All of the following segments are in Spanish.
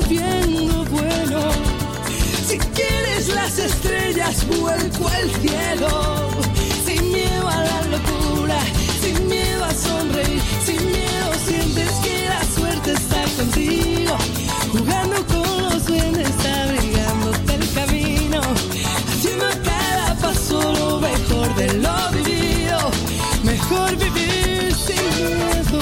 viendo bueno. Si quieres las estrellas, vuelco al cielo. Sin miedo a la locura, sin miedo a sonreír, sin miedo sientes que la suerte está contigo. Jugando con los duendes, abrigándote el camino, haciendo cada paso lo mejor de lo vivido. Mejor vivir sin miedo.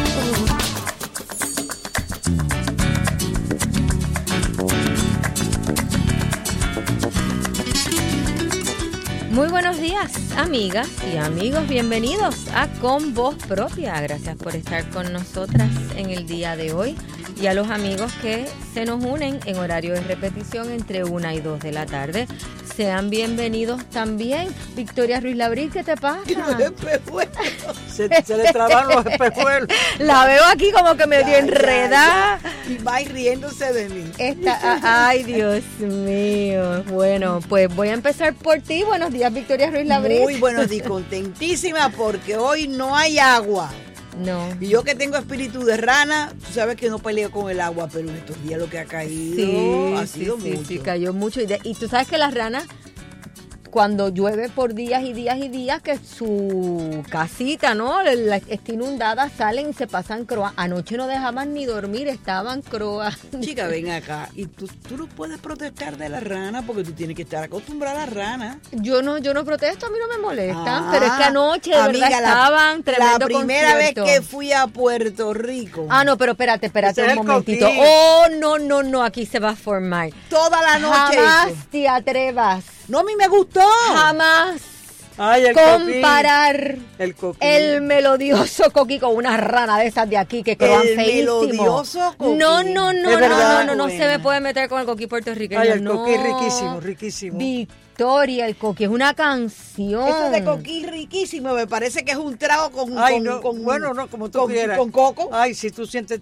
Muy buenos días, amigas y amigos. Bienvenidos a Con Voz Propia. Gracias por estar con nosotras en el día de hoy. Y a los amigos que se nos unen en horario de repetición entre 1 y 2 de la tarde. Sean bienvenidos también. Victoria Ruiz Labrín, ¿qué te pasa? Los espejuelos. Se le traban los espejuelos. La veo aquí como que medio enredada. Y va riéndose de mí. Ay, Dios mío. Bueno, pues voy a empezar por ti. Buenos días, Victoria Ruiz Labrín. Muy buenos días, contentísima porque hoy no hay agua. No. Y yo que tengo espíritu de rana, tú sabes que no peleo con el agua, pero en estos días lo que ha caído ha sido mucho. Sí, cayó mucho. Y tú sabes que las ranas, cuando llueve por días y días y días, que su casita, ¿no? Está inundada, salen y se pasan croas. Anoche no dejaban ni dormir, estaban croas. Chica, ven acá. Y tú no puedes protestar de la rana porque tú tienes que estar acostumbrada a la rana. Yo no protesto, a mí no me molestan. Pero es que anoche, de verdad, estaban tremendo La primera concierto. vez que fui a Puerto Rico. Ah, no, pero espérate un momentito. Coquí. Oh, no, aquí se va a formar. Toda la noche. Jamás te atrevas. No, a mí me gustó. Jamás el comparar coquí. el melodioso coquí con una rana de esas de aquí que croan feísimo. El melodioso coquí. No, Buena. se me puede meter con el coquí puertorriqueño. El coquí es riquísimo. Victoria, el coquí es una canción. Eso de coquí riquísimo, me parece que es un trago con como tú quieras. Con coco. Ay, si tú sientes...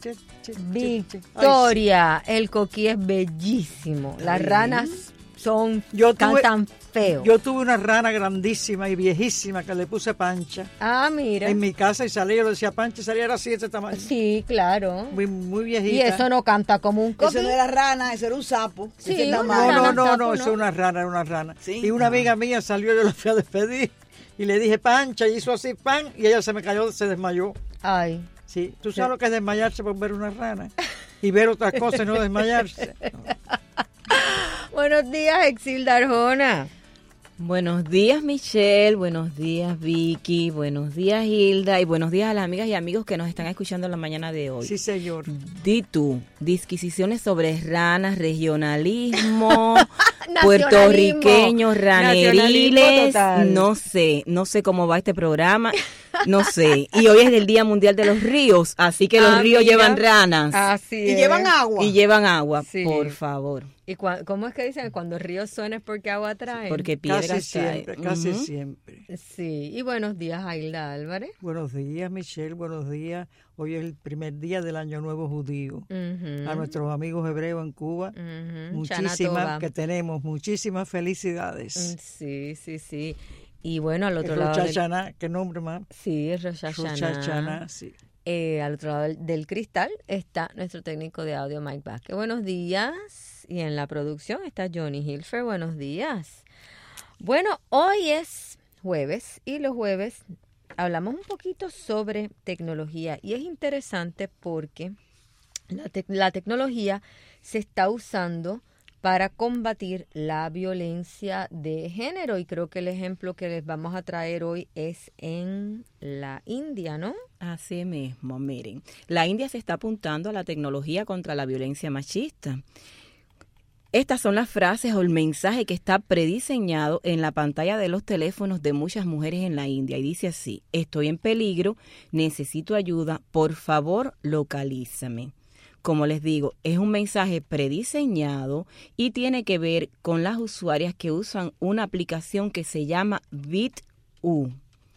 Victoria, el coquí es bellísimo. Las ranas cantan feo. Yo tuve una rana grandísima y viejísima que le puse Pancha. Ah, mira. En mi casa y salía, yo le decía Pancha y salía así de este tamaño. Sí, claro. Muy viejita. Y eso no canta como un coquí. Eso no era rana, eso era un sapo. Sí, no, eso era una rana. Sí. Y una amiga mía salió, yo la fui a despedir y le dije Pancha y hizo así pan y ella se me cayó, se desmayó. Ay. Sí, tú sabes lo que es desmayarse por ver una rana y ver otras cosas y no desmayarse. No. Buenos días, Exilda Arjona. Buenos días, Michelle. Buenos días, Vicky. Buenos días, Hilda. Y buenos días a las amigas y amigos que nos están escuchando en la mañana de hoy. Sí, señor. Di tú, disquisiciones sobre ranas, regionalismo, puertorriqueños, raneriles. No sé cómo va este programa. No sé. Y hoy es el Día Mundial de los Ríos, así que los ríos llevan ranas. Así es. Y llevan agua. Y llevan agua, Sí. por favor. ¿Y cómo es que dicen? Cuando el río suena es porque agua trae. Porque piedras Casi siempre. Sí. Y buenos días, Ailda Álvarez. Buenos días, Michelle, buenos días. Hoy es el primer día del Año Nuevo Judío. A nuestros amigos hebreos en Cuba, muchísimas felicidades. Sí. Y bueno, al otro el lado... Rosh Hashanah, ¿qué nombre más? Sí, el Rosh Hashanah. Sí. Al otro lado del cristal está nuestro técnico de audio, Mike Vázquez. Buenos días. Y en la producción está Johnny Hilfer. Buenos días. Bueno, hoy es jueves y los jueves hablamos un poquito sobre tecnología. Y es interesante porque la tecnología se está usando para combatir la violencia de género. Y creo que el ejemplo que les vamos a traer hoy es en la India, ¿no? Así mismo, miren. La India se está apuntando a la tecnología contra la violencia machista. Estas son las frases o el mensaje que está prediseñado en la pantalla de los teléfonos de muchas mujeres en la India. Y dice así: estoy en peligro, necesito ayuda, por favor, localízame. Como les digo, es un mensaje prediseñado y tiene que ver con las usuarias que usan una aplicación que se llama BitU.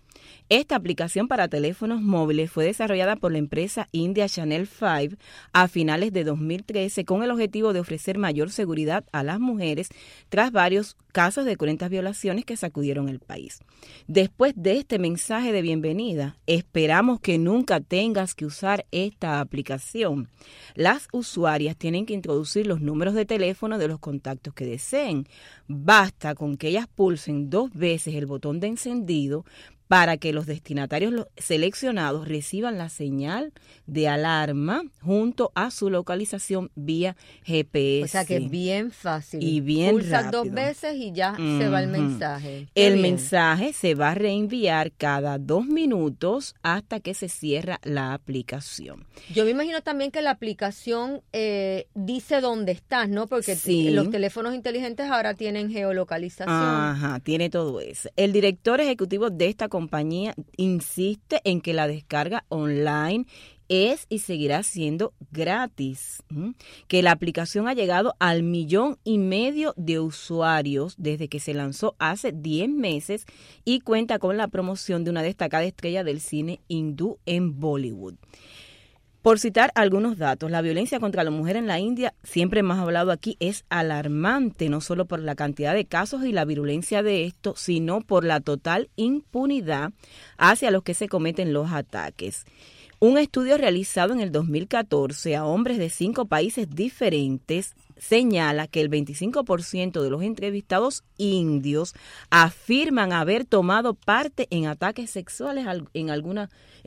Esta aplicación para teléfonos móviles fue desarrollada por la empresa india Channel 5 a finales de 2013 con el objetivo de ofrecer mayor seguridad a las mujeres tras varios casos de cruentas violaciones que sacudieron el país. Después de este mensaje de bienvenida, esperamos que nunca tengas que usar esta aplicación. Las usuarias tienen que introducir los números de teléfono de los contactos que deseen. Basta con que ellas pulsen 2 veces el botón de encendido para que los destinatarios seleccionados reciban la señal de alarma junto a su localización vía GPS. O sea que es bien fácil. Y bien Pulsas rápido. 2 veces y ya se va el mensaje. El mensaje se va a reenviar cada 2 minutos hasta que se cierra la aplicación. Yo me imagino también que la aplicación dice dónde estás, ¿no? Porque sí, los teléfonos inteligentes ahora tienen geolocalización. Ajá, tiene todo eso. El director ejecutivo de esta compañía insiste en que la descarga online es y seguirá siendo gratis, que la aplicación ha llegado al 1,5 millones de usuarios desde que se lanzó hace 10 meses y cuenta con la promoción de una destacada estrella del cine hindú en Bollywood. Por citar algunos datos, la violencia contra la mujer en la India, siempre hemos hablado aquí, es alarmante, no solo por la cantidad de casos y la virulencia de esto, sino por la total impunidad hacia los que se cometen los ataques. Un estudio realizado en el 2014 a hombres de 5 países diferentes señala que el 25% de los entrevistados indios afirman haber tomado parte en ataques sexuales en alguna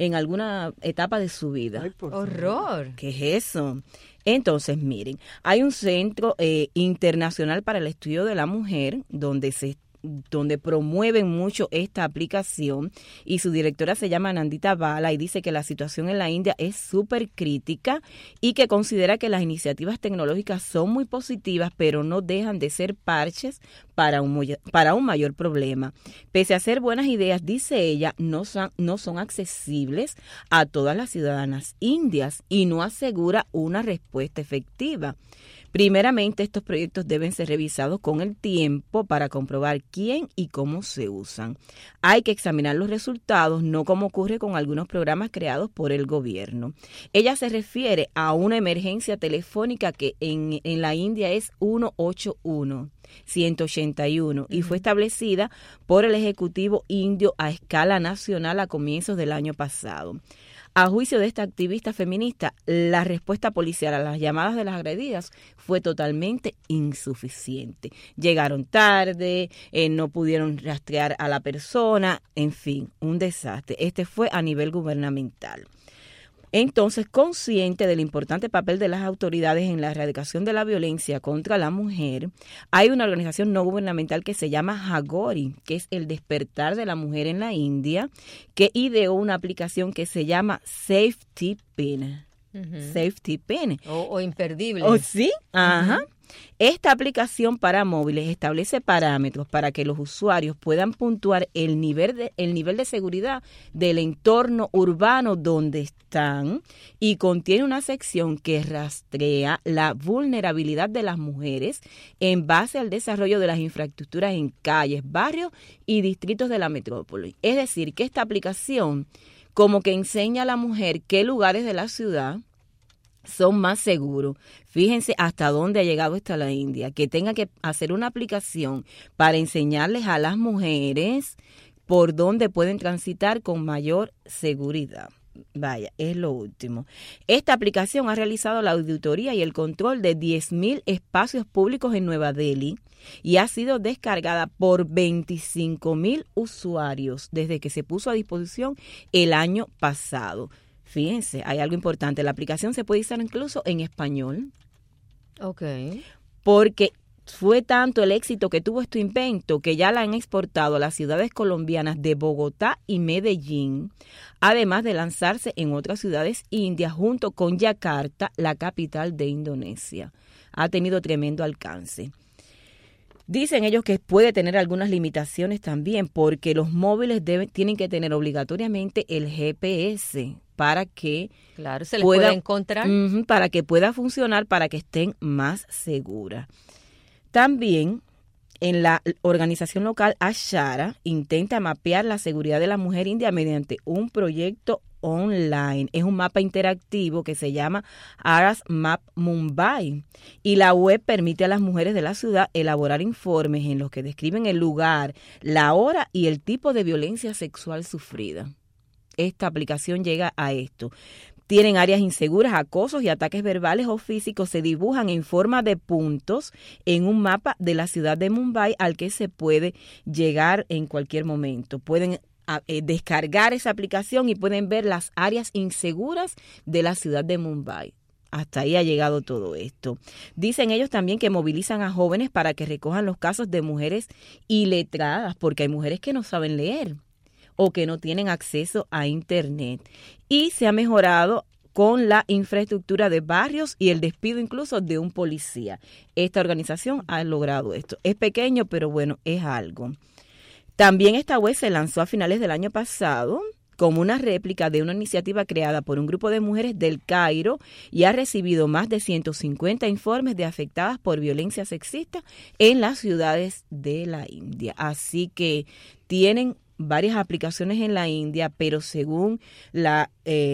etapa de su vida. Ay, por ¡Horror! ¿Qué es eso? Entonces, miren, hay un centro internacional para el estudio de la mujer donde promueven mucho esta aplicación y su directora se llama Nandita Bala y dice que la situación en la India es súper crítica y que considera que las iniciativas tecnológicas son muy positivas pero no dejan de ser parches para un mayor problema. Pese a ser buenas ideas, dice ella, no son accesibles a todas las ciudadanas indias y no asegura una respuesta efectiva. Primeramente, estos proyectos deben ser revisados con el tiempo para comprobar quién y cómo se usan. Hay que examinar los resultados, no como ocurre con algunos programas creados por el gobierno. Ella se refiere a una emergencia telefónica que en la India es 181 y fue establecida por el Ejecutivo indio a escala nacional a comienzos del año pasado. A juicio de esta activista feminista, la respuesta policial a las llamadas de las agredidas fue totalmente insuficiente. Llegaron tarde, no pudieron rastrear a la persona, en fin, un desastre. Este fue a nivel gubernamental. Entonces, consciente del importante papel de las autoridades en la erradicación de la violencia contra la mujer, hay una organización no gubernamental que se llama Jagori, que es el despertar de la mujer en la India, que ideó una aplicación que se llama Safety Pin. Safety Pin. O imperdible. ¿Oh, sí? Ajá. Esta aplicación para móviles establece parámetros para que los usuarios puedan puntuar el nivel de seguridad del entorno urbano donde están y contiene una sección que rastrea la vulnerabilidad de las mujeres en base al desarrollo de las infraestructuras en calles, barrios y distritos de la metrópoli. Es decir, que esta aplicación como que enseña a la mujer qué lugares de la ciudad son más seguros. Fíjense hasta dónde ha llegado hasta la India, que tenga que hacer una aplicación para enseñarles a las mujeres por dónde pueden transitar con mayor seguridad. Vaya, es lo último. Esta aplicación ha realizado la auditoría y el control de 10,000 espacios públicos en Nueva Delhi y ha sido descargada por 25,000 usuarios desde que se puso a disposición el año pasado. Fíjense, hay algo importante. La aplicación se puede usar incluso en español. Ok. Porque fue tanto el éxito que tuvo este invento que ya la han exportado a las ciudades colombianas de Bogotá y Medellín, además de lanzarse en otras ciudades indias junto con Yakarta, la capital de Indonesia. Ha tenido tremendo alcance. Dicen ellos que puede tener algunas limitaciones también porque los móviles tienen que tener obligatoriamente el GPS para que se les pueda encontrar. Para que pueda funcionar, para que estén más seguras. También en la organización local Ashara intenta mapear la seguridad de la mujer india mediante un proyecto online. Es un mapa interactivo que se llama Aras Map Mumbai y la web permite a las mujeres de la ciudad elaborar informes en los que describen el lugar, la hora y el tipo de violencia sexual sufrida. Esta aplicación llega a esto. Tienen áreas inseguras, acosos y ataques verbales o físicos se dibujan en forma de puntos en un mapa de la ciudad de Mumbai al que se puede llegar en cualquier momento. Pueden descargar esa aplicación y pueden ver las áreas inseguras de la ciudad de Mumbai. Hasta ahí ha llegado todo esto. Dicen ellos también que movilizan a jóvenes para que recojan los casos de mujeres iletradas, porque hay mujeres que no saben leer o que no tienen acceso a Internet. Y se ha mejorado con la infraestructura de barrios y el despido incluso de un policía. Esta organización ha logrado esto. Es pequeño, pero bueno, es algo. También esta web se lanzó a finales del año pasado como una réplica de una iniciativa creada por un grupo de mujeres del Cairo y ha recibido más de 150 informes de afectadas por violencia sexista en las ciudades de la India. Así que tienen varias aplicaciones en la India, pero según la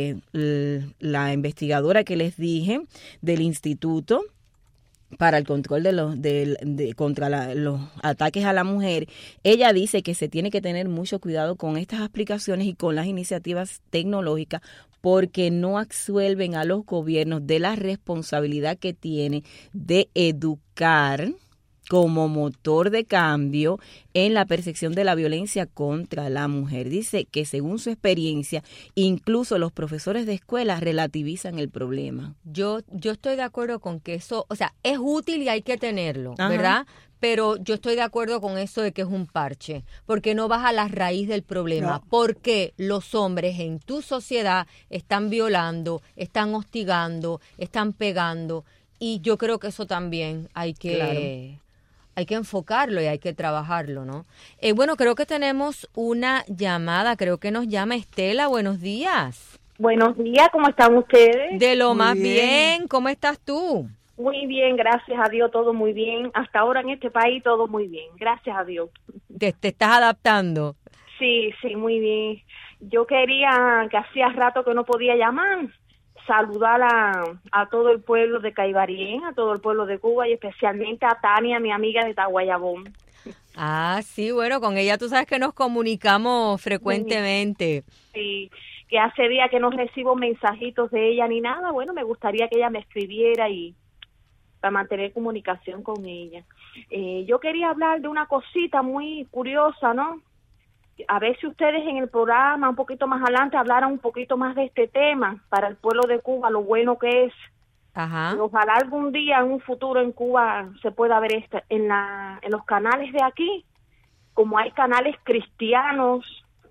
investigadora que les dije del Instituto para el control contra los ataques a la mujer, ella dice que se tiene que tener mucho cuidado con estas aplicaciones y con las iniciativas tecnológicas porque no absuelven a los gobiernos de la responsabilidad que tiene de educar como motor de cambio en la percepción de la violencia contra la mujer. Dice que según su experiencia, incluso los profesores de escuela relativizan el problema. Yo estoy de acuerdo con que eso, o sea, es útil y hay que tenerlo, Ajá. ¿verdad? Pero yo estoy de acuerdo con eso de que es un parche, porque no vas a la raíz del problema. No. Porque los hombres en tu sociedad están violando, están hostigando, están pegando, y yo creo que eso también hay que... Claro. Hay que enfocarlo y hay que trabajarlo, ¿no? Bueno, creo que tenemos una llamada. Creo que nos llama Estela. Buenos días. Buenos días, ¿cómo están ustedes? De lo Muy más bien. bien. ¿Cómo estás tú? Muy bien, gracias a Dios, todo muy bien. Hasta ahora en este país todo muy bien, gracias a Dios. Te estás adaptando. Sí, muy bien. Yo quería, que hacía rato que no podía llamar, saludar a todo el pueblo de Caibarien, a todo el pueblo de Cuba y especialmente a Tania, mi amiga de Taguayabón. Ah, sí, bueno, con ella tú sabes que nos comunicamos frecuentemente. Sí, que hace días que no recibo mensajitos de ella ni nada. Bueno, me gustaría que ella me escribiera y para mantener comunicación con ella. Yo quería hablar de una cosita muy curiosa, ¿no? A ver si ustedes en el programa un poquito más adelante hablaran un poquito más de este tema para el pueblo de Cuba, lo bueno que es. Ajá. Ojalá algún día en un futuro en Cuba se pueda ver esto en los canales de aquí, como hay canales cristianos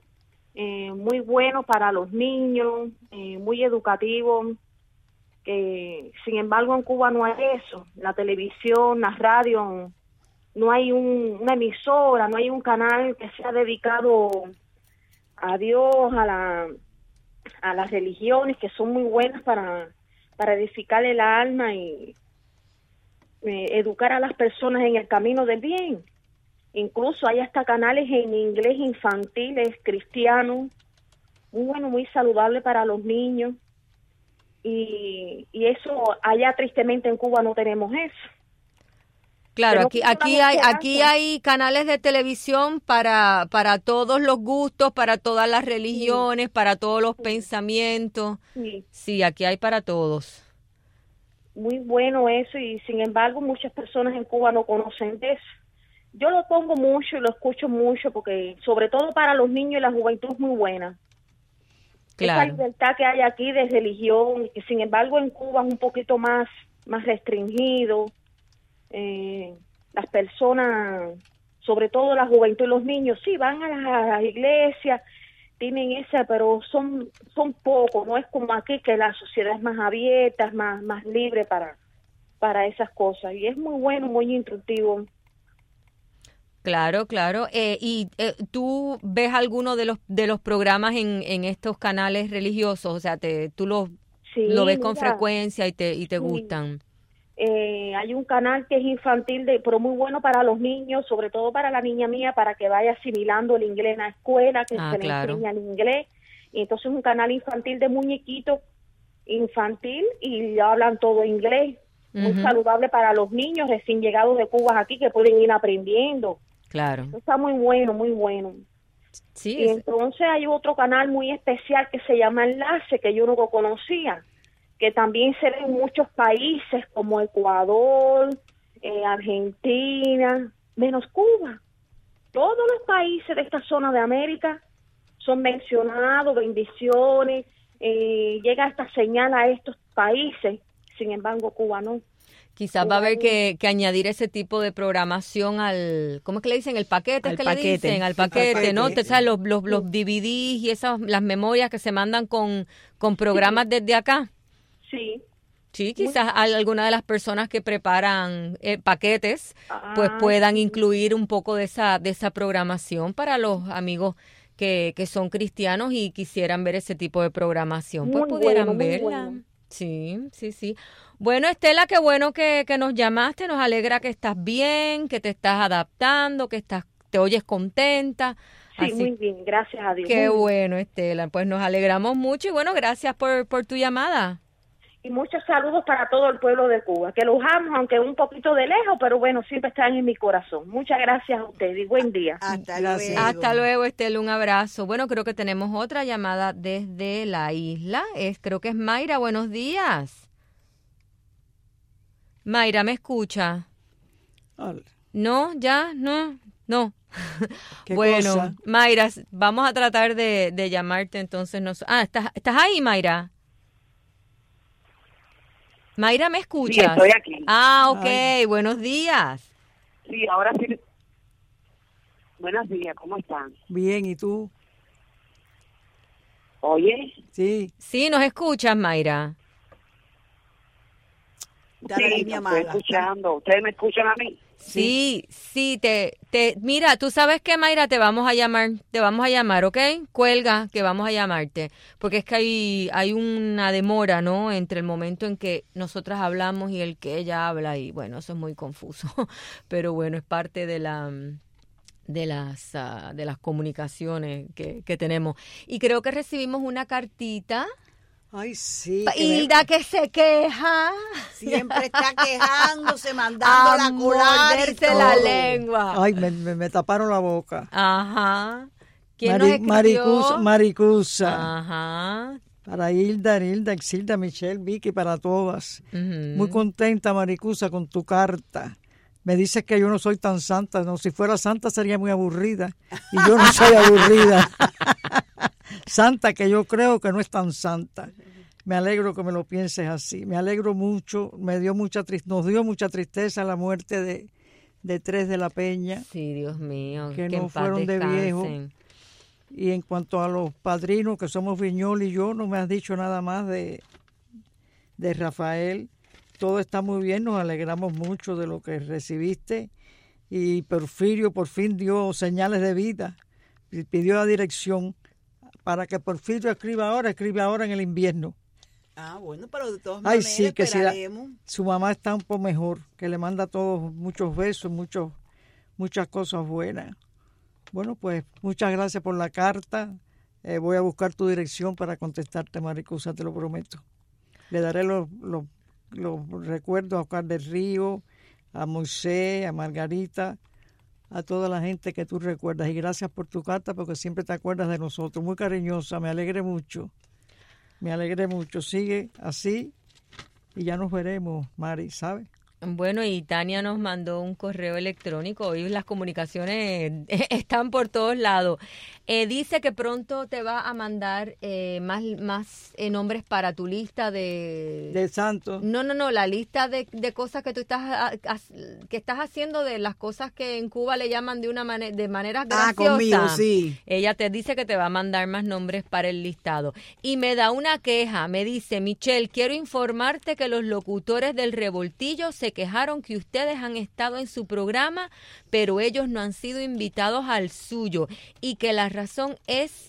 muy buenos para los niños, muy educativos, que sin embargo en Cuba no hay eso. La televisión, la radio, no hay una emisora, no hay un canal que sea dedicado a Dios, a las religiones, que son muy buenas para edificar el alma y educar a las personas en el camino del bien. Incluso hay hasta canales en inglés infantiles, cristianos, muy bueno, muy saludable para los niños. Y eso, allá tristemente en Cuba no tenemos eso. Claro, Pero aquí hay canales de televisión para todos los gustos, para todas las religiones, para todos los pensamientos. Sí. Sí, aquí hay para todos. Muy bueno eso, y sin embargo muchas personas en Cuba no conocen de eso. Yo lo pongo mucho y lo escucho mucho porque sobre todo para los niños y la juventud es muy buena. Claro. Esa libertad que hay aquí de religión, y sin embargo en Cuba es un poquito más restringido. Las personas, sobre todo la juventud y los niños, sí van a las iglesias, tienen esa, pero son pocos, no es como aquí que la sociedad es más abierta, es más libre para esas cosas, y es muy bueno, muy instructivo. Claro. ¿Y tú ves alguno de los programas en estos canales religiosos? O sea, tú lo ves con frecuencia y te gustan. Hay un canal que es infantil, pero muy bueno para los niños, sobre todo para la niña mía, para que vaya asimilando el inglés en la escuela, que se le enseña el inglés. Y entonces un canal infantil de muñequitos infantil y hablan todo inglés. Muy saludable para los niños recién llegados de Cuba aquí, que pueden ir aprendiendo. Claro. Está muy bueno, muy bueno. Sí. Y entonces hay otro canal muy especial que se llama Enlace, que yo no lo conocía, que también se ve en muchos países como Ecuador, Argentina, menos Cuba. Todos los países de esta zona de América son mencionados, bendiciones, llega esta señal a estos países, sin embargo Cuba no. Quizás va a haber que añadir ese tipo de programación ¿cómo es que le dicen? El paquete, al es que paquete. le dicen, al paquete, ¿no? Te sabes, los DVDs y las memorias que se mandan con programas desde acá. Sí. Sí, quizás alguna de las personas que preparan paquetes, pues puedan incluir un poco de esa programación para los amigos que son cristianos y quisieran ver ese tipo de programación, pues pudieran verla. Bueno. Sí. Bueno, Estela, qué bueno que nos llamaste, nos alegra que estás bien, que te estás adaptando, que te oyes contenta. Sí, así, muy bien, gracias a Dios. Qué bueno, Estela, pues nos alegramos mucho y bueno, gracias por tu llamada. Y muchos saludos para todo el pueblo de Cuba, que los amo, aunque un poquito de lejos, pero bueno, siempre están en mi corazón. Muchas gracias a ustedes y buen día. Hasta luego, Estela, un abrazo. Bueno, creo que tenemos otra llamada desde la isla. Creo que es Mayra, buenos días. Mayra, ¿me escucha? Hola. No, ya, no. Bueno, cosa? Mayra, vamos a tratar de llamarte entonces. ¿Estás ahí, Mayra? Mayra, ¿me escuchas? Sí, estoy aquí. Ok, Ay. Buenos días. Sí, ahora sí. Buenos días, ¿cómo están? Bien, ¿y tú? ¿Oye? Sí. Sí, ¿nos escuchas, Mayra? Sí, estoy escuchando. ¿Ustedes me escuchan a mí? Sí, mira, tú sabes que, Mayra, te vamos a llamar, ¿ok? Cuelga, que vamos a llamarte, porque es que hay una demora, ¿no?, entre el momento en que nosotras hablamos y el que ella habla, y bueno, eso es muy confuso, pero bueno, es parte de las comunicaciones que tenemos. Y creo que recibimos una cartita. Ay, sí. Hilda que se queja. Siempre está quejándose, mandando la colar y todo. La lengua. Ay, me taparon la boca. Ajá. ¿Quién nos escribió? Maricusa. Ajá. Para Hilda, Exilda, Michelle, Vicky, para todas. Muy contenta, Maricusa, con tu carta. Me dices que yo no soy tan santa. No, si fuera santa sería muy aburrida. Y yo no soy aburrida. Santa, que yo creo que no es tan santa. Me alegro que me lo pienses así. Me alegro mucho. Nos dio mucha tristeza la muerte de 3 de la Peña. Sí, Dios mío. Que no fueron de viejo. Y en cuanto a los padrinos, que somos Viñol y yo, no me has dicho nada más de Rafael. Todo está muy bien, nos alegramos mucho de lo que recibiste. Y Porfirio por fin dio señales de vida. Y pidió la dirección para que Porfirio escriba ahora en el invierno. Ah, bueno, pero de todas maneras sí, que esperaremos. Su mamá está un poco mejor, que le manda a todos muchos besos, muchas cosas buenas. Bueno, pues muchas gracias por la carta. Voy a buscar tu dirección para contestarte, Maricusa, te lo prometo. Le daré los recuerdos a Oscar del Río, a Moisés, a Margarita, a toda la gente que tú recuerdas. Y gracias por tu carta, porque siempre te acuerdas de nosotros. Muy cariñosa, me alegré mucho. Sigue así y ya nos veremos, Mari, ¿sabes? Bueno, y Tania nos mandó un correo electrónico. Hoy las comunicaciones están por todos lados. Dice que pronto te va a mandar más nombres para tu lista de santos. No, la lista de cosas que tú estás haciendo, de las cosas que en Cuba le llaman de maneras graciosas. Conmigo, sí. Ella te dice que te va a mandar más nombres para el listado. Y me da una queja, me dice: Michelle, quiero informarte que los locutores del Revoltillo se quejaron que ustedes han estado en su programa, pero ellos no han sido invitados al suyo, y que la razón es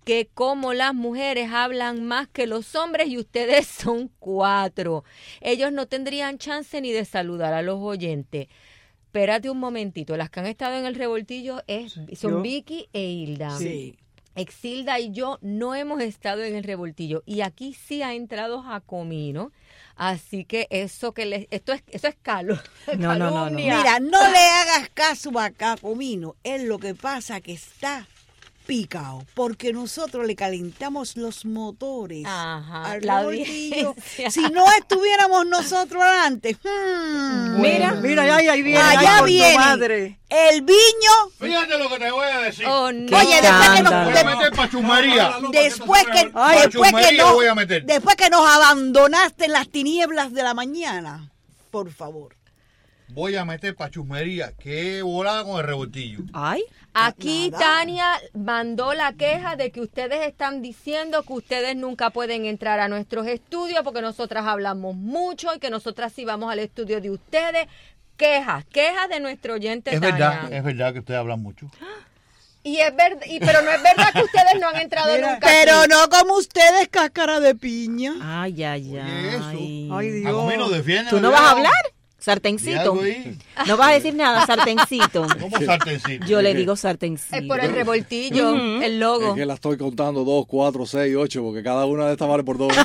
que como las mujeres hablan más que los hombres y ustedes son 4. Ellos no tendrían chance ni de saludar a los oyentes. Espérate un momentito, las que han estado en el revoltillo son ¿Yo? Vicky e Hilda. Sí. Exilda y yo no hemos estado en el revoltillo y aquí sí ha entrado Jacomino, así que eso es calumnia. No. Mira, no le hagas caso a Jacomino. Es lo que pasa que está picado, porque nosotros le calentamos los motores al la revoltillo. audiencia. Si no estuviéramos nosotros adelante. Mira, ahí viene, Allá ay, por tu viene madre. el viño. Fíjate lo que te voy a decir. Oh, no. Oye, Voy a meter pachumería. después que Pachumería voy a meter. después que nos abandonaste en las tinieblas de la mañana, por favor. Voy a meter pachumería, que volada con el revoltillo. Ay, Aquí Nada. Tania mandó la queja de que ustedes están diciendo que ustedes nunca pueden entrar a nuestros estudios porque nosotras hablamos mucho y que nosotras sí vamos al estudio de ustedes. Quejas de nuestro oyente Es Tania. verdad que ustedes hablan mucho. Y es verdad, pero no es verdad que ustedes no han entrado Mira, nunca. Pero aquí. no como ustedes, cáscara de piña. ay. Oye, eso. Ay, Dios. Jacomino, defiende. ¿Tú no vas a hablar? Sartencito. algo ahí. No vas a decir nada, sartencito. ¿Cómo sartencito? Yo le ¿Qué? digo sartencito. Es por el revoltillo, el logo. Es que la estoy contando 2, 4, 6, 8, porque cada una de estas vale por 2.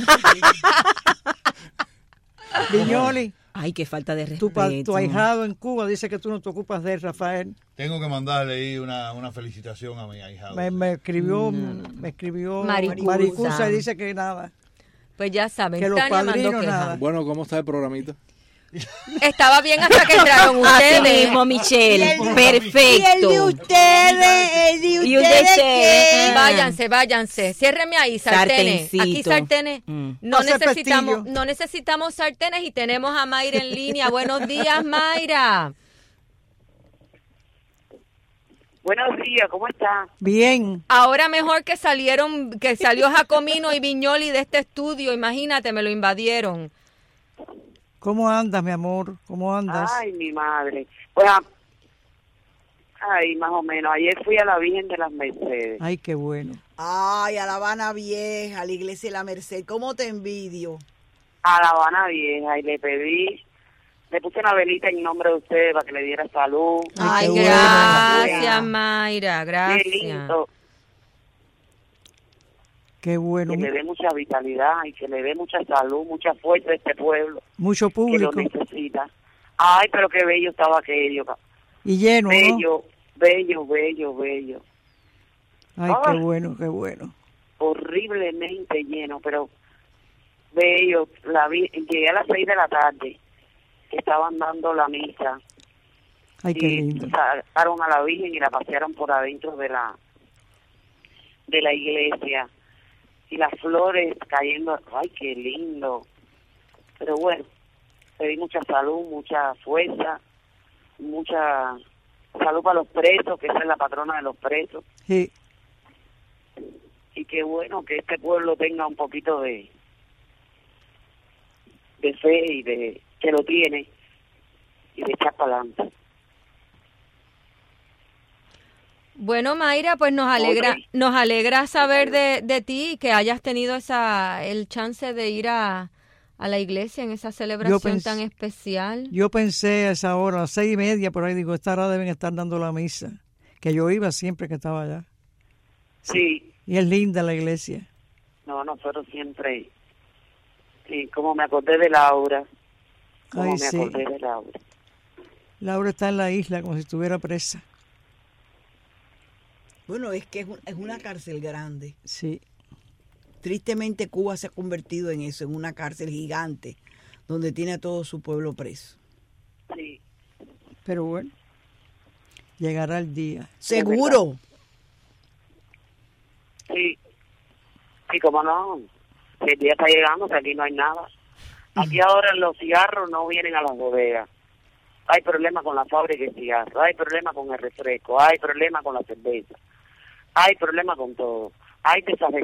Viñoli, Ay, qué falta de tu respeto. ahijado en Cuba dice que tú no te ocupas de él, Rafael. Tengo que mandarle ahí una felicitación a mi ahijado. Me escribió Maricusa. Maricusa y dice que nada. Pues ya saben, Que los Tania mandó padrinos queja. nada. Bueno, ¿cómo está el programita? Estaba bien hasta que entraron Así ustedes. mismo, Michelle. Y el de Perfecto. ustedes, ¿Y ustedes qué? Váyanse. Ciérreme ahí, sartenes. Sartencito. Aquí sartenes. No Pase necesitamos, pestillo. no necesitamos sartenes y tenemos a Mayra en línea. Buenos días, Mayra. Buenos días, ¿cómo está? Bien. Ahora mejor que salió Jacomino y Viñoli de este estudio. Imagínate, me lo invadieron. ¿Cómo andas, mi amor? ¿Cómo andas? Ay, mi madre. Pues, ay, más o menos. Ayer fui a la Virgen de las Mercedes. Ay, qué bueno. Ay, a La Habana Vieja, a la iglesia de la Merced. ¿Cómo te envidio? A La Habana Vieja y le puse una velita en nombre de usted para que le diera salud. Ay, qué bueno. gracias, Mayra, Qué gracias. lindo. Qué bueno. Que le dé mucha vitalidad y que le dé mucha salud, mucha fuerza a este pueblo Mucho que lo público. necesita. Ay, pero qué bello estaba aquello. Y lleno, ¿no? Bello. Ay, qué bueno, qué bueno. Horriblemente lleno, pero bello. Llegué a las 6 de la tarde, que estaban dando la misa. Ay, qué Y lindo. sacaron a la Virgen y la pasearon por adentro de la iglesia. Y las flores cayendo. Ay, qué lindo. Pero bueno, pedí mucha salud, mucha fuerza, mucha salud para los presos, que esa es la patrona de los presos. Sí. Y qué bueno que este pueblo tenga un poquito de fe y de que lo tiene y de echar para adelante. Bueno, Mayra, pues nos alegra saber de ti y que hayas tenido el chance de ir a la iglesia en esa celebración tan especial. Yo pensé a esa hora, a las 6:30, por ahí, digo, esta hora deben estar dando la misa. Que yo iba siempre que estaba allá. Sí. Y es linda la iglesia. No, nosotros siempre, sí, como me acordé de Laura, Ay, sí. acordé de Laura. Laura está en la isla como si estuviera presa. Bueno, es que es una cárcel grande. Sí. Tristemente Cuba se ha convertido en eso, en una cárcel gigante, donde tiene a todo su pueblo preso. Sí. Pero bueno, llegará el día. ¿Seguro? Sí, como no, si el día está llegando, que aquí no hay nada. Aquí ahora los cigarros no vienen a las bodegas. Hay problemas con la fábrica de cigarros, hay problemas con el refresco, hay problemas con la cerveza, hay problemas con todo. Hay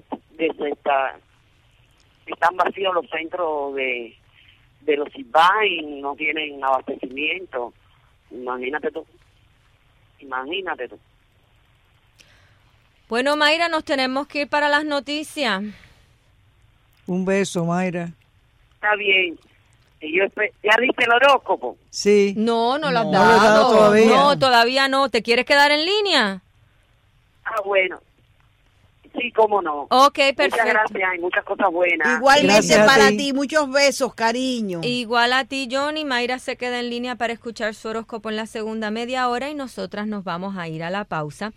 están vacíos los centros de los CISBAN, no tienen abastecimiento. Imagínate tú. Bueno, Mayra, nos tenemos que ir para las noticias. Un beso, Mayra. Está bien. ¿Ya diste el horóscopo? Sí. No lo has No lo he dado dado. todavía. No, todavía no. ¿Te quieres quedar en línea? Bueno. Sí, cómo no. Ok, perfecto. Muchas gracias, hay muchas cosas buenas. Igualmente Gracias para a ti. ti, muchos besos, cariño. Igual a ti, Johnny. Mayra se queda en línea para escuchar su horóscopo en la segunda media hora y nosotras nos vamos a ir a la pausa.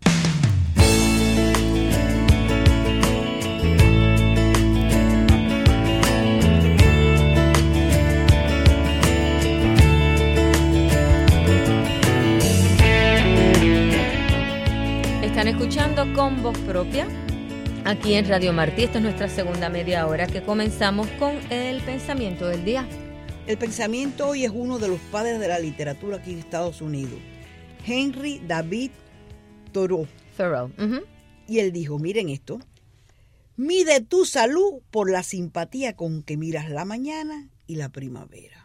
Están escuchando Con Voz Propia aquí en Radio Martí. Esta es nuestra segunda media hora que comenzamos con el pensamiento del día. El pensamiento hoy es uno de los padres de la literatura aquí en Estados Unidos, Henry David Thoreau. Uh-huh. Y él dijo, miren esto, mide tu salud por la simpatía con que miras la mañana y la primavera.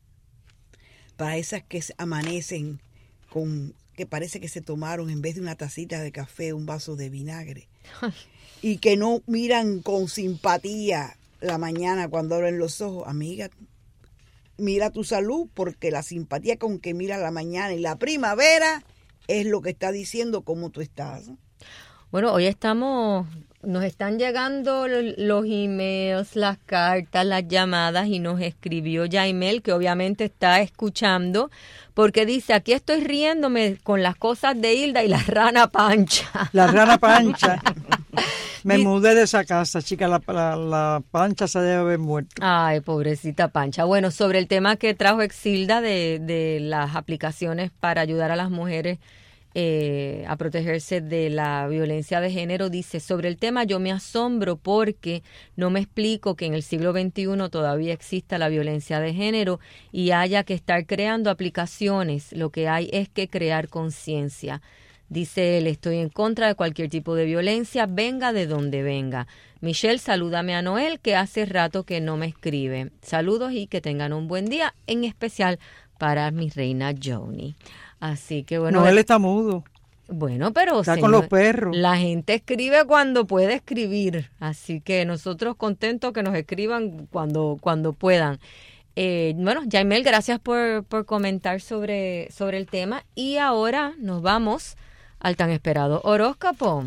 Para esas que amanecen con... que parece que se tomaron en vez de una tacita de café un vaso de vinagre. Ay. Y que no miran con simpatía la mañana cuando abren los ojos. Amiga, mira tu salud porque la simpatía con que miras la mañana y la primavera es lo que está diciendo cómo tú estás. Bueno, hoy nos están llegando los emails, las cartas, las llamadas y nos escribió Yaimel, que obviamente está escuchando, porque dice, aquí estoy riéndome con las cosas de Hilda y la rana Pancha. La rana Pancha. Me mudé de esa casa, chica, la Pancha se debe haber muerto. Ay, pobrecita Pancha. Bueno, sobre el tema que trajo Exilda de las aplicaciones para ayudar a las mujeres a protegerse de la violencia de género, dice, sobre el tema yo me asombro porque no me explico que en el siglo XXI todavía exista la violencia de género y haya que estar creando aplicaciones. Lo que hay es que crear conciencia. Dice él, estoy en contra de cualquier tipo de violencia, venga de donde venga. Michelle, salúdame a Noel, que hace rato que no me escribe. Saludos y que tengan un buen día, en especial para mi reina Joni. Así que bueno. Noel está mudo. Bueno, pero está con los perros. La gente escribe cuando puede escribir, así que nosotros contentos que nos escriban cuando puedan. Bueno, Yaimel, gracias por comentar sobre el tema y ahora nos vamos al tan esperado horóscopo.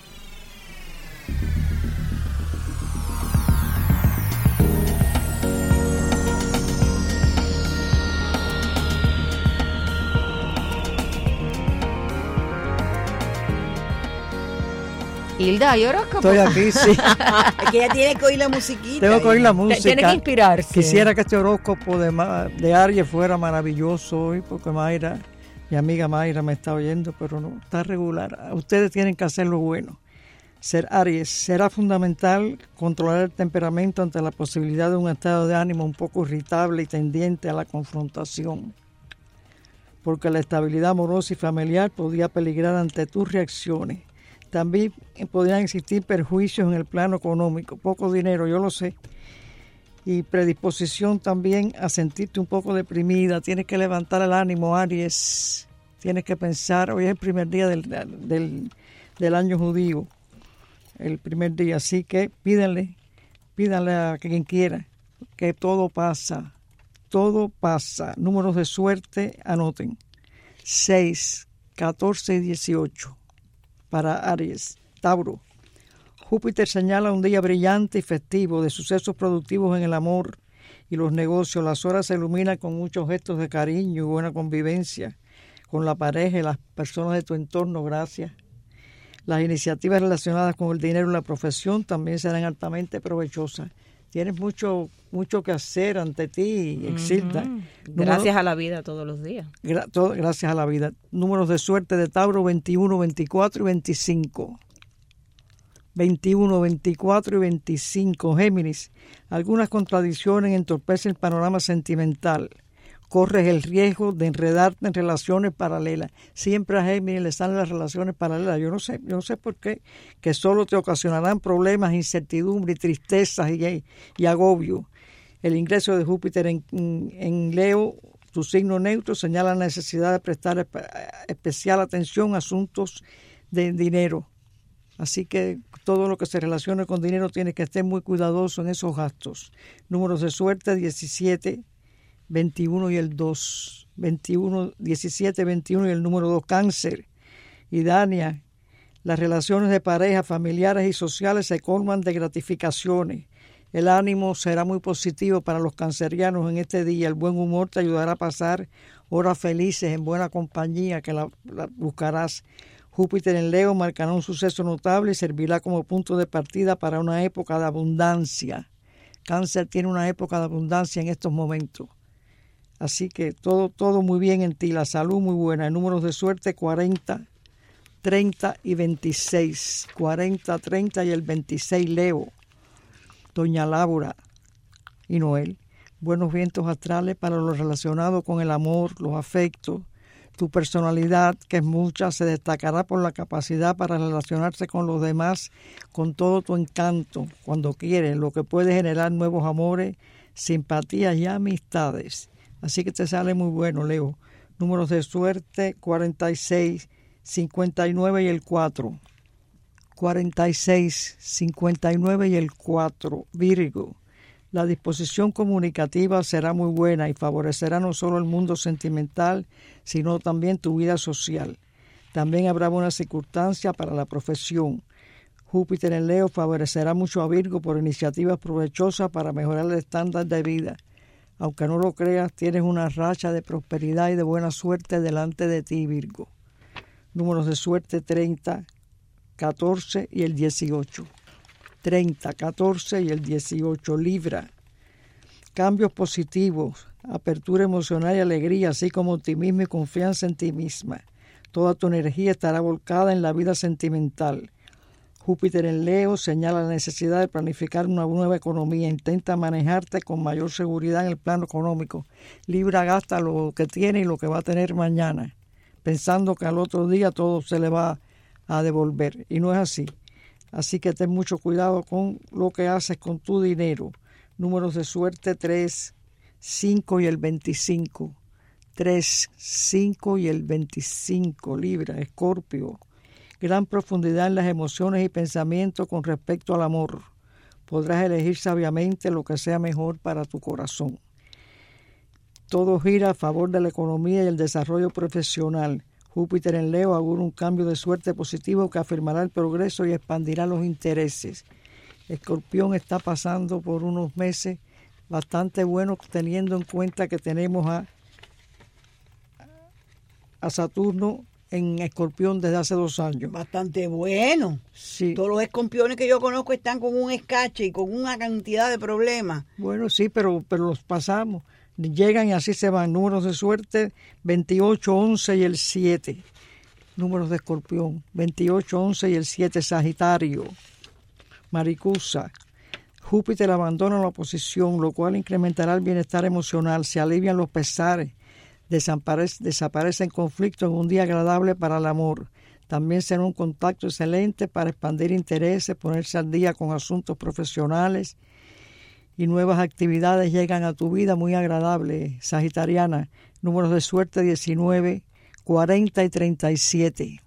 Hilda, ¿hay horóscopo? Estoy aquí, sí. Es que ella tiene que oír la musiquita. Tengo que oír la música. Tiene que inspirarse. Quisiera que este horóscopo de Aries fuera maravilloso hoy, porque Mayra, mi amiga Mayra me está oyendo, pero no, está regular. Ustedes tienen que hacer lo bueno. Ser Aries, será fundamental controlar el temperamento ante la posibilidad de un estado de ánimo un poco irritable y tendiente a la confrontación, porque la estabilidad amorosa y familiar podría peligrar ante tus reacciones. También podrían existir perjuicios en el plano económico, poco dinero, yo lo sé, y predisposición también a sentirte un poco deprimida. Tienes que levantar el ánimo, Aries, tienes que pensar, hoy es el primer día del año judío, el primer día, así que pídanle a quien quiera que todo pasa. Números de suerte, anoten, 6, 14 y 18. Para Aries. Tauro, Júpiter señala un día brillante y festivo de sucesos productivos en el amor y los negocios. Las horas se iluminan con muchos gestos de cariño y buena convivencia con la pareja y las personas de tu entorno. Gracias. Las iniciativas relacionadas con el dinero y la profesión también serán altamente provechosas. Tienes mucho que hacer ante ti, Exilda. Gracias a la vida todos los días. Gracias a la vida. Números de suerte de Tauro, 21, 24 y 25. 21, 24 y 25. Géminis, algunas contradicciones entorpecen el panorama sentimental. Corres el riesgo de enredarte en relaciones paralelas. Siempre a Géminis le salen las relaciones paralelas. Yo no sé por qué, que solo te ocasionarán problemas, incertidumbre, tristezas y agobio. El ingreso de Júpiter en Leo, tu signo neutro, señala la necesidad de prestar especial atención a asuntos de dinero. Así que todo lo que se relacione con dinero tiene que estar muy cuidadoso en esos gastos. Números de suerte 17, 21 y el 2. 21, 17, 21 y el número 2, Cáncer. Y Dania, las relaciones de pareja, familiares y sociales se colman de gratificaciones. El ánimo será muy positivo para los cancerianos en este día. El buen humor te ayudará a pasar horas felices en buena compañía que la buscarás. Júpiter en Leo marcará un suceso notable y servirá como punto de partida para una época de abundancia. Cáncer tiene una época de abundancia en estos momentos. Así que todo muy bien en ti, la salud muy buena. Números de suerte 40, 30 y 26. 40, 30 y el 26, Leo. Doña Laura y Noel. Buenos vientos astrales para lo relacionado con el amor, los afectos. Tu personalidad, que es mucha, se destacará por la capacidad para relacionarse con los demás con todo tu encanto, cuando quieres, lo que puede generar nuevos amores, simpatías y amistades. Así que te sale muy bueno, Leo. Números de suerte 46, 59 y el 4. 46, 59 y el 4, Virgo. La disposición comunicativa será muy buena y favorecerá no solo el mundo sentimental, sino también tu vida social. También habrá buenas circunstancias para la profesión. Júpiter en Leo favorecerá mucho a Virgo por iniciativas provechosas para mejorar el estándar de vida. Aunque no lo creas, tienes una racha de prosperidad y de buena suerte delante de ti, Virgo. Números de suerte 30, 14 y el 18. 30, 14 y el 18, Libra. Cambios positivos, apertura emocional y alegría, así como optimismo y confianza en ti misma. Toda tu energía estará volcada en la vida sentimental. Júpiter en Leo señala la necesidad de planificar una nueva economía. Intenta manejarte con mayor seguridad en el plano económico. Libra gasta lo que tiene y lo que va a tener mañana, pensando que al otro día todo se le va a devolver. Y no es así. Así que ten mucho cuidado con lo que haces con tu dinero. Números de suerte 3, 5 y el 25. 3, 5 y el 25. Libra, Escorpio. Gran profundidad en las emociones y pensamientos con respecto al amor. Podrás elegir sabiamente lo que sea mejor para tu corazón. Todo gira a favor de la economía y el desarrollo profesional. Júpiter en Leo augura un cambio de suerte positivo que afirmará el progreso y expandirá los intereses. Escorpión está pasando por unos meses bastante buenos, teniendo en cuenta que tenemos a Saturno en Escorpión desde hace 2 años. Bastante bueno. Sí. Todos los escorpiones que yo conozco están con un escache y con una cantidad de problemas. Bueno, sí, pero los pasamos. Llegan y así se van. Números de suerte 28, 11 y el 7. Números de Escorpión 28, 11 y el 7. Sagitario. Maricusa. Júpiter abandona la oposición, lo cual incrementará el bienestar emocional. Se alivian los pesares. Desaparecen conflictos en un día agradable para el amor. También será un contacto excelente para expandir intereses, ponerse al día con asuntos profesionales y nuevas actividades llegan a tu vida muy agradables, sagitariana. Números de suerte 19, 40 y 37.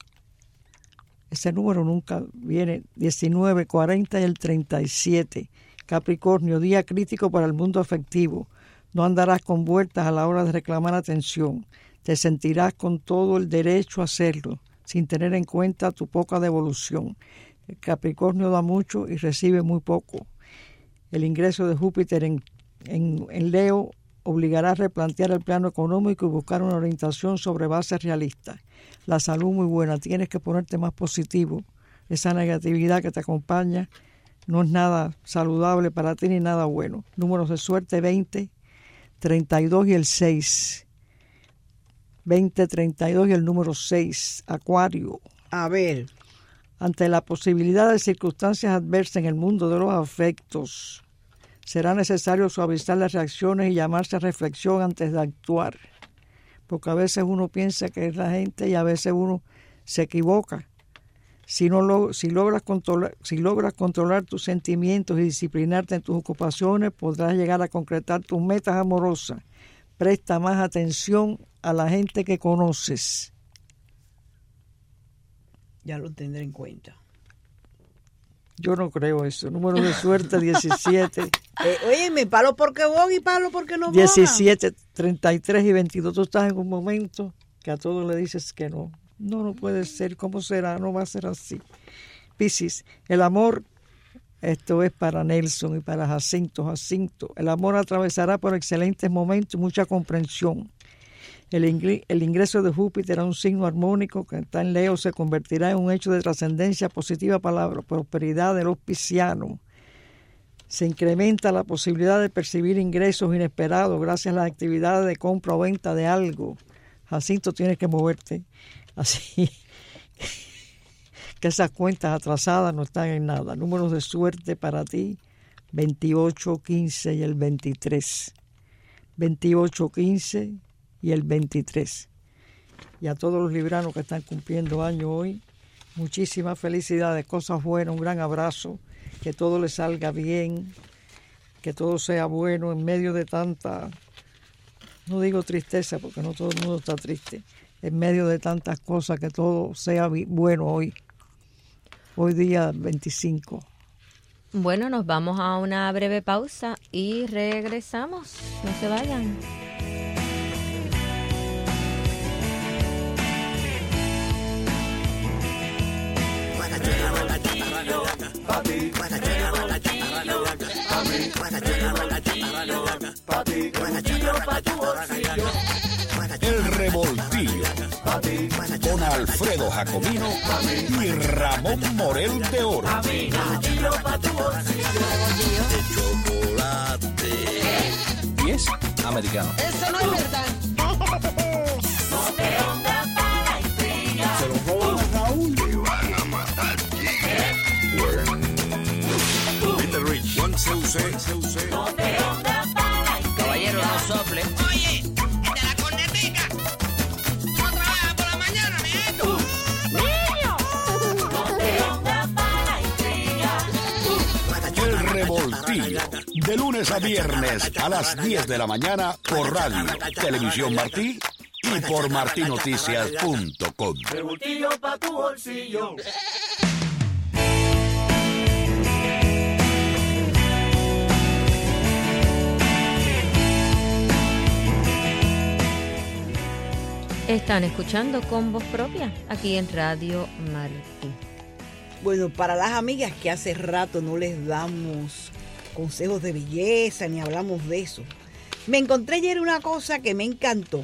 Ese número nunca viene. 19, 40 y el 37. Capricornio, día crítico para el mundo afectivo. No andarás con vueltas a la hora de reclamar atención. Te sentirás con todo el derecho a hacerlo, sin tener en cuenta tu poca devolución. El Capricornio da mucho y recibe muy poco. El ingreso de Júpiter en Leo obligará a replantear el plano económico y buscar una orientación sobre bases realistas. La salud muy buena, tienes que ponerte más positivo. Esa negatividad que te acompaña no es nada saludable para ti ni nada bueno. Números de suerte 20, 32 y el 6. 20, 32 y el número 6. Acuario. A ver. Ante la posibilidad de circunstancias adversas en el mundo de los afectos, será necesario suavizar las reacciones y llamarse a reflexión antes de actuar. Porque a veces uno piensa que es la gente y a veces uno se equivoca. Si logras controlar tus sentimientos y disciplinarte en tus ocupaciones, podrás llegar a concretar tus metas amorosas. Presta más atención a la gente que conoces. Ya lo tendré en cuenta. Yo no creo eso. Número de suerte 17. Óyeme, palo porque boga y palo porque no boga. 17, 33 y 22. Tú estás en un momento que a todos le dices que no. No puede ser. ¿Cómo será? No va a ser así. Piscis, el amor, esto es para Nelson y para Jacinto. El amor atravesará por excelentes momentos y mucha comprensión. El ingreso de Júpiter a un signo armónico que está en Leo se convertirá en un hecho de trascendencia positiva para la prosperidad de los piscianos. Se incrementa la posibilidad de percibir ingresos inesperados gracias a las actividades de compra o venta de algo. Jacinto, tienes que moverte. Así que esas cuentas atrasadas no están en nada. Números de suerte para ti, 28, 15 y el 23. 28, 15 y el 23. Y a todos los libranos que están cumpliendo año hoy, muchísimas felicidades, cosas buenas, un gran abrazo, que todo les salga bien, que todo sea bueno en medio de tanta, no digo tristeza porque no todo el mundo está triste, en medio de tantas cosas, que todo sea bueno hoy día 25. Bueno, nos vamos a una breve pausa y regresamos. No se vayan. El Revoltillo con Alfredo Jacomino y Ramón Morel de Oro. Y es americano. Eso no es verdad. No te honras para intriga. Se lo roban a Raúl. Te van a matar. Peter Rich, Juan CUC. No te honras para intriga. Caballero, no sople. Oye, de la cornetica. No trabajas por la mañana, mi hijo. ¡Niño! No te honras para intriga. El Revoltillo, de lunes a viernes a las 10 de la mañana por radio, Televisión Martí y por martinoticias.com. Revoltillo pa' tu bolsillo. Están escuchando Con Voz Propia, aquí en Radio Martí. Bueno, para las amigas que hace rato no les damos consejos de belleza ni hablamos de eso, me encontré ayer una cosa que me encantó.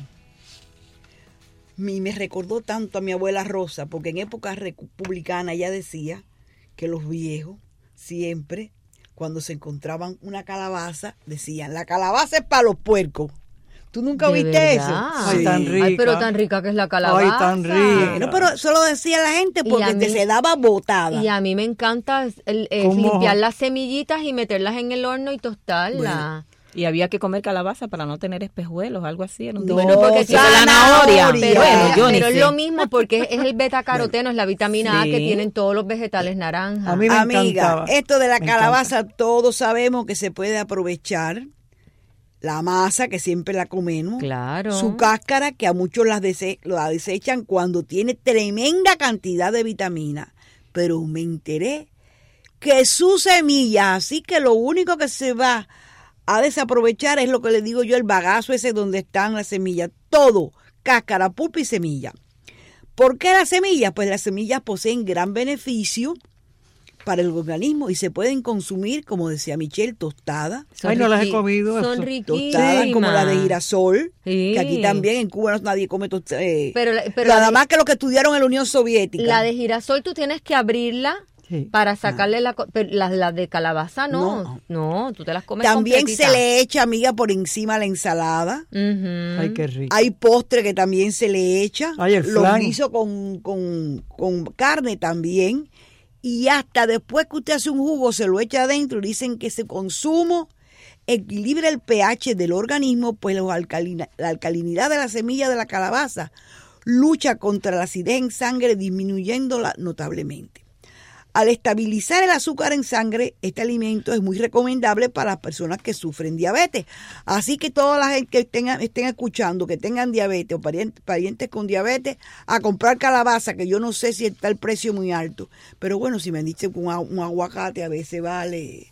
Me recordó tanto a mi abuela Rosa, porque en época republicana ella decía que los viejos siempre, cuando se encontraban una calabaza, decían, la calabaza es para los puercos. ¿Tú nunca viste eso? Ay, Sí. tan rica. Ay, pero tan rica que es la calabaza. Ay, tan rica. Bueno, pero eso lo decía la gente porque Y a mí- se daba botada. Y a mí me encanta ¿Cómo? limpiar las semillitas y meterlas en el horno y tostarlas. Y había que comer calabaza para no tener espejuelos, algo así. Era un No, tipo- porque tipo zanahoria. zanahoria. Pero, Bueno, yo ni pero es sé. lo mismo porque es el betacaroteno, es la vitamina A Sí. que tienen todos los vegetales naranjas. A mí me Amiga, encantaba. esto de la Me calabaza, todos sabemos que se puede aprovechar la masa, que siempre la comemos. Claro. Su cáscara, que a muchos la desechan cuando tiene tremenda cantidad de vitamina. Pero me enteré que su semilla, así que lo único que se va a desaprovechar es lo que le digo yo, el bagazo ese donde están las semillas. Todo, cáscara, pulpa y semilla. ¿Por qué las semillas? Pues las semillas poseen gran beneficio para el organismo y se pueden consumir, como decía Michelle, tostadas. Son Ay, no las he riqui- comido. Son eso. riquísimas. Tostadas como la de girasol, Sí. que aquí también en Cuba nadie come tostadas. Pero Nada más que los que estudiaron en la Unión Soviética. La de girasol tú tienes que abrirla Sí. para sacarle pero la de calabaza no. No, tú te las comes También completitas. se le echa, amiga, por encima la ensalada. Ujú. Ay, qué rico. Hay postre que también se le echa. Ay, el Los flan. guisos con carne también. Y hasta después que usted hace un jugo, se lo echa adentro y dicen que ese consumo equilibra el pH del organismo, pues la alcalinidad de la semilla de la calabaza lucha contra la acidez en sangre, disminuyéndola notablemente. Al estabilizar el azúcar en sangre, este alimento es muy recomendable para las personas que sufren diabetes. Así que toda la gente que estén escuchando, que tengan diabetes o parientes con diabetes, a comprar calabaza, que yo no sé si está el precio muy alto. Pero bueno, si me dicen que un aguacate a veces vale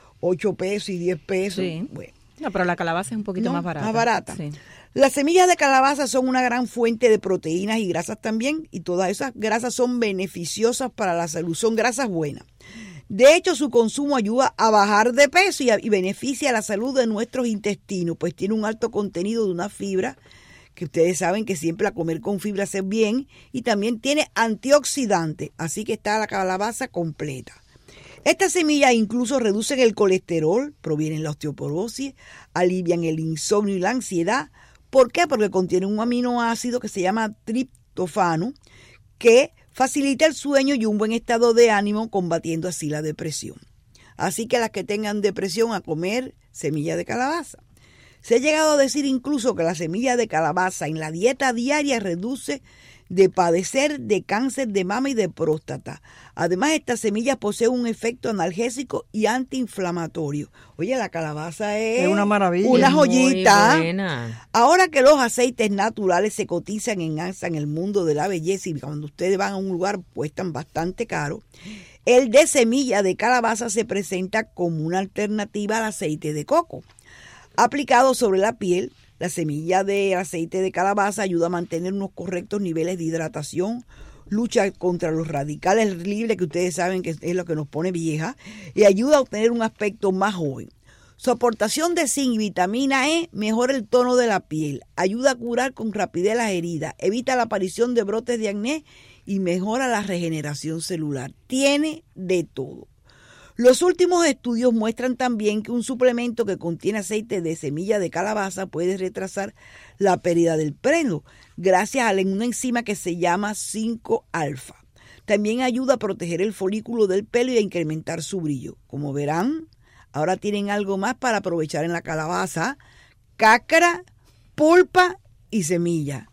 8 pesos y 10 pesos. Sí. Bueno. No, pero la calabaza es un poquito más barata. Más barata. Sí. Las semillas de calabaza son una gran fuente de proteínas y grasas también, y todas esas grasas son beneficiosas para la salud, son grasas buenas. De hecho, su consumo ayuda a bajar de peso y beneficia la salud de nuestros intestinos, pues tiene un alto contenido de una fibra, que ustedes saben que siempre a comer con fibra hace bien, y también tiene antioxidantes, así que está la calabaza completa. Estas semillas incluso reducen el colesterol, previenen la osteoporosis, alivian el insomnio y la ansiedad. ¿Por qué? Porque contienen un aminoácido que se llama triptófano, que facilita el sueño y un buen estado de ánimo, combatiendo así la depresión. Así que las que tengan depresión, a comer semilla de calabaza. Se ha llegado a decir incluso que la semilla de calabaza en la dieta diaria reduce de padecer de cáncer de mama y de próstata. Además, estas semillas poseen un efecto analgésico y antiinflamatorio. Oye, la calabaza es una maravilla. Una joyita. Muy buena. Ahora que los aceites naturales se cotizan en alza en el mundo de la belleza y cuando ustedes van a un lugar cuestan bastante caro, el de semilla de calabaza se presenta como una alternativa al aceite de coco. Aplicado sobre la piel, la semilla de aceite de calabaza ayuda a mantener unos correctos niveles de hidratación, lucha contra los radicales libres, que ustedes saben que es lo que nos pone vieja, y ayuda a obtener un aspecto más joven. Su aportación de zinc y vitamina E mejora el tono de la piel, ayuda a curar con rapidez las heridas, evita la aparición de brotes de acné y mejora la regeneración celular. Tiene de todo. Los últimos estudios muestran también que un suplemento que contiene aceite de semilla de calabaza puede retrasar la pérdida del pelo, gracias a una enzima que se llama 5-alfa. También ayuda a proteger el folículo del pelo y a incrementar su brillo. Como verán, ahora tienen algo más para aprovechar en la calabaza: cáscara, pulpa y semilla.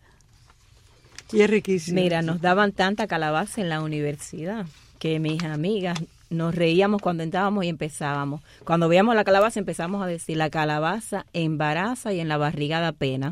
Y es riquísimo. Mira, nos daban tanta calabaza en la universidad que mis amigas nos reíamos cuando entrábamos y empezábamos. Cuando veíamos la calabaza empezamos a decir: la calabaza embaraza y en la barriga da pena.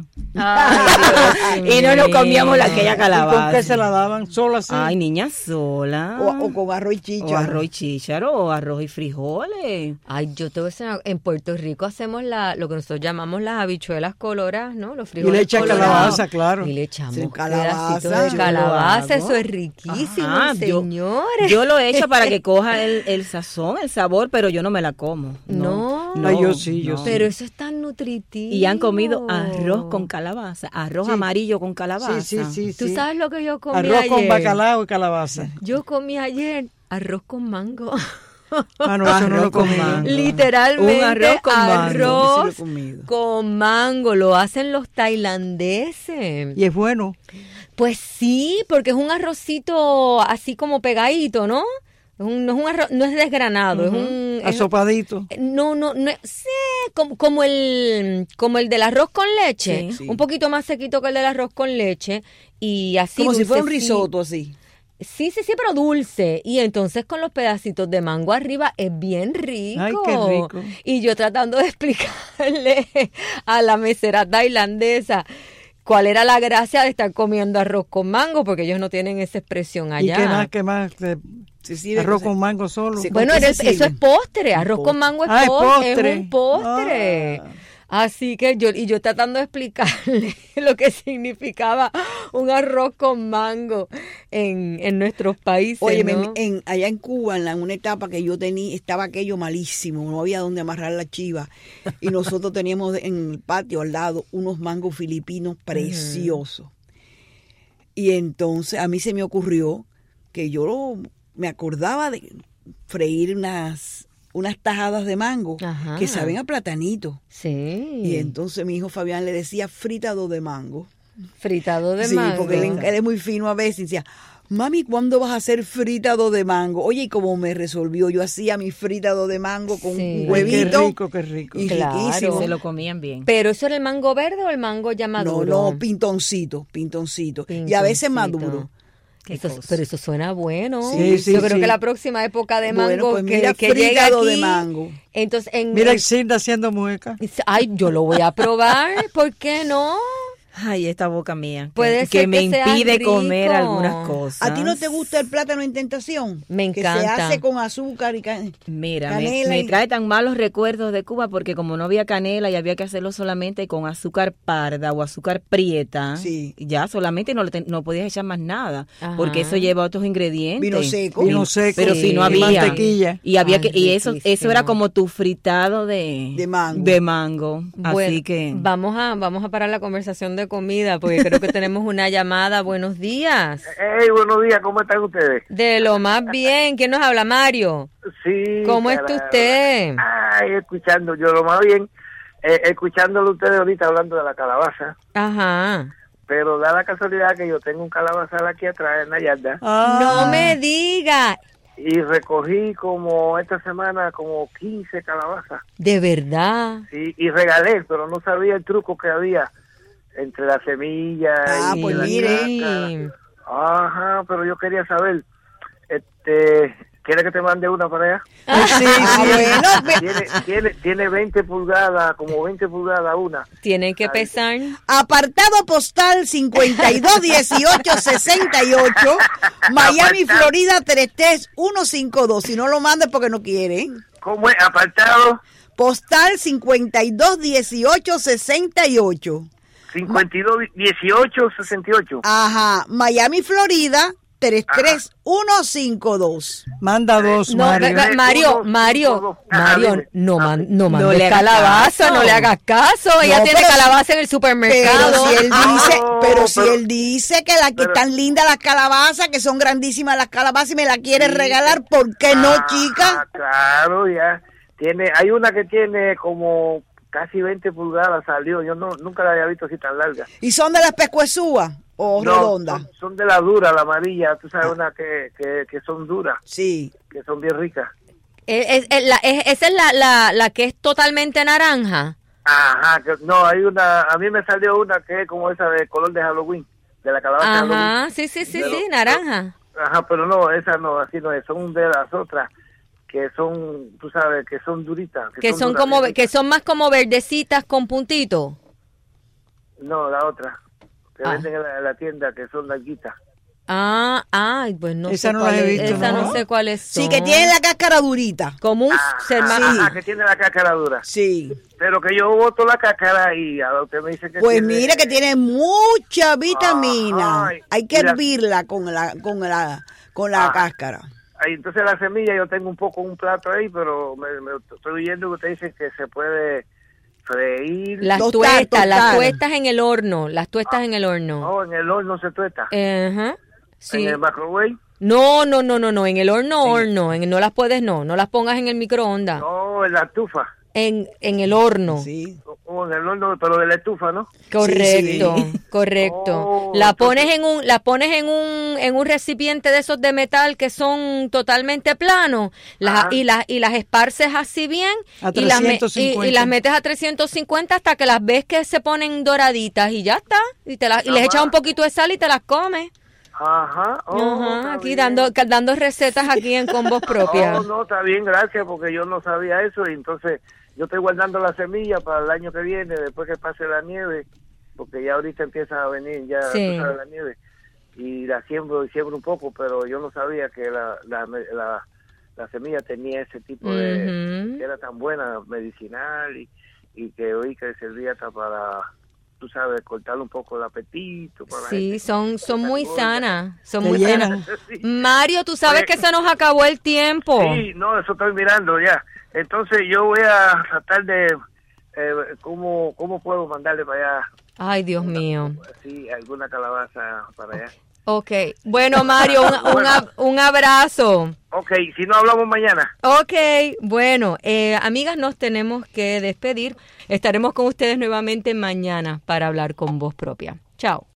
Ay, y no nos comíamos aquella ¿Y calabaza. con qué se la daban? ¿Solo así? Ay, niña, sola. O con arroz y chícharo. O arroz y chícharo, o arroz y frijoles. Ay, yo te voy a decir, en Puerto Rico hacemos lo que nosotros llamamos las habichuelas coloradas, ¿no? Los Y frijoles le echan colorados. calabaza, claro. Y le echamos Sí, pedacitos calabaza. de Yo calabaza. lo hago. Eso es riquísimo, Ajá, señores. Yo lo he hecho para que coja el sazón, el sabor, pero yo no me la como. No. Ay, yo sí, yo sí. Pero eso es tan nutritivo. Y han comido arroz con calabaza, arroz Sí. amarillo con calabaza. Sí. ¿Tú sabes lo que yo comí Arroz ayer? con bacalao y calabaza. Yo comí ayer arroz con mango. Ah, no, eso no lo con comí. mango. Literalmente Un arroz con mango. arroz Sí lo he comido. con mango. Lo hacen los tailandeses. Y es bueno. Pues sí, porque es un arrocito así como pegadito, ¿no? No es un arroz, no es desgranado, es un... Asopadito. No, sí, como el del arroz con leche, Sí. un poquito más sequito que el del arroz con leche y así Como si fuera un dulcecito. risotto así. Sí, pero dulce. Y entonces con los pedacitos de mango arriba es bien rico. Ay, qué rico. Y yo tratando de explicarle a la mesera tailandesa cuál era la gracia de estar comiendo arroz con mango, porque ellos no tienen esa expresión allá. ¿Y qué más? Sí, Arroz con mango solo. Sí. Bueno, ¿Con qué eso se es sirve? postre. Arroz con mango es, Ah, es postre. es un postre. Ah. Así que yo tratando de explicarle lo que significaba un arroz con mango en nuestros países. Oye, ¿no? allá en Cuba, en una etapa que yo tenía, estaba aquello malísimo, no había dónde amarrar la chiva. Y nosotros teníamos en el patio al lado unos mangos filipinos preciosos. Y entonces a mí se me ocurrió que me acordaba de freír unas tajadas de mango Ajá. que saben a platanito. Sí. Y entonces mi hijo Fabián le decía fritado de mango. Fritado de Sí, mango. porque él es muy fino a veces. Y decía, mami, ¿cuándo vas a hacer fritado de mango? Oye, y como me resolvió, yo hacía mi fritado de mango con Sí. un huevito. Qué rico. Y Claro. riquísimo. Se lo comían bien. ¿Pero eso era el mango verde o el mango ya maduro? No, pintoncito. Y a veces Pintoncito. maduro. Pero eso suena bueno. Sí, sí, Yo creo sí. que la próxima época de mango Bueno, pues mira, que llegue frígado aquí, de mango. entonces Mira Isilda haciendo mueca. ay, yo lo voy a probar, ¿por qué no? Ay, esta boca mía. Puede que ser me que sea impide rico. comer algunas cosas. ¿A ti no te gusta el plátano en tentación? Me Que se encanta. hace con azúcar y Mira, canela me y- trae tan malos recuerdos de Cuba porque como no había canela y había que hacerlo solamente con azúcar parda o azúcar prieta, Sí. ya solamente no podías echar más nada, Ajá. porque eso lleva otros ingredientes. Vino seco. Vino seco. Pero si no y había mantequilla. y había Ay, y eso riquísimo. era como tu fritado de mango. Bueno, Así que vamos a parar la conversación de comida porque creo que tenemos una llamada. Buenos días. Hey, buenos días, ¿cómo están ustedes? De lo más bien. ¿Quién nos habla, Mario? Sí. ¿Cómo está usted? Ay, escuchando, yo lo más bien, escuchándolo ustedes ahorita hablando de la calabaza, Ajá. pero da la casualidad que yo tengo un calabazal aquí atrás en la yarda No me diga. y recogí como esta semana como 15 calabazas, De verdad. sí, y regalé, pero no sabía el truco que había entre la semilla y pues la mire. cáscara. Ajá, pero yo quería saber, ¿quiere que te mande una para allá? Sí, Tiene 20 pulgadas, como 20 pulgadas una. Tienen que pesar. Apartado postal 521868, Miami, Florida 33152. Si no lo mandes porque no quieren. ¿Cómo es? Apartado Postal 521868. 521868. Ajá, Miami, Florida 33152. Manda dos, No, Mario. Mario, no No mandes le hagas calabaza, caso. no le hagas caso. Ella No, tiene pero calabaza en el supermercado. Pero si él dice que que están lindas las calabazas, que son grandísimas las calabazas y me la quiere regalar, ¿por qué no, chica? Claro, ya. Hay una que tiene como casi 20 pulgadas, salió. Yo nunca la había visto así tan larga. ¿Y son de las pescuezúas o No, redondas? son de la dura, la amarilla. Tú sabes, una que son duras. Sí. Que son bien ricas. Esa es la que es totalmente naranja. Ajá, hay una, a mí me salió una que es como esa de color de Halloween, de la calabaza de Halloween. Ajá, sí, naranja. Ajá, pero no, esa no, así no es, son de las otras que son, tú sabes, que son duritas. Que son duras, como, bien que ricas. son más como verdecitas con puntitos. No, la otra, que venden en la tienda, que son larguitas. Pues no Esa sé no las he cuáles, visto, esa no ¿no? sé cuáles son. Sí, que tienen la cáscara durita. Como un ser más. Ajá, que tiene la cáscara dura. Sí. Pero que yo boto la cáscara y a usted me dice que Pues tiene- mire que tiene mucha vitamina. Ajá, Hay que y la- hervirla con la cáscara. Ahí, entonces la semilla yo tengo un plato ahí, pero me estoy oyendo que usted dice que se puede freír. Las tuestas en el horno, las tuestas en el horno. No, en el horno se tuesta. Ajá. Sí. En el microwave. No, en el horno, no las puedes, no las pongas en el microondas. No, en la estufa. En el horno. Sí. O en el horno, pero de la estufa, ¿no? Correcto, Sí. correcto. Oh, La pones en un recipiente de esos de metal que son totalmente planos, y las esparces así bien A y las 350. y las metes a 350 hasta que las ves que se ponen doraditas y ya está. Y les echas un poquito de sal y te las comes. Ajá. Ajá, aquí está bien. dando recetas aquí en Combos Propias. No, está bien, gracias, porque yo no sabía eso y entonces yo estoy guardando la semilla para el año que viene, después que pase la nieve, porque ya ahorita empieza a venir ya Sí. tú sabes, la nieve y la siembro un poco, pero yo no sabía que la semilla tenía ese tipo de, Ujú. que era tan buena, medicinal y que hoy que servía hasta para, tú sabes, cortar un poco el apetito. Para la Sí, gente. son muy sanas, son Te muy llenan. sanas. Mario, tú sabes que se nos acabó el tiempo. Sí, no, eso estoy mirando ya. Entonces yo voy a tratar de cómo puedo mandarle para allá, Ay, Dios mío. así, alguna calabaza para allá. Ok, bueno, Mario, un abrazo. Ok, si no hablamos mañana. Ok, bueno, amigas, nos tenemos que despedir. Estaremos con ustedes nuevamente mañana para hablar con voz propia. Chao.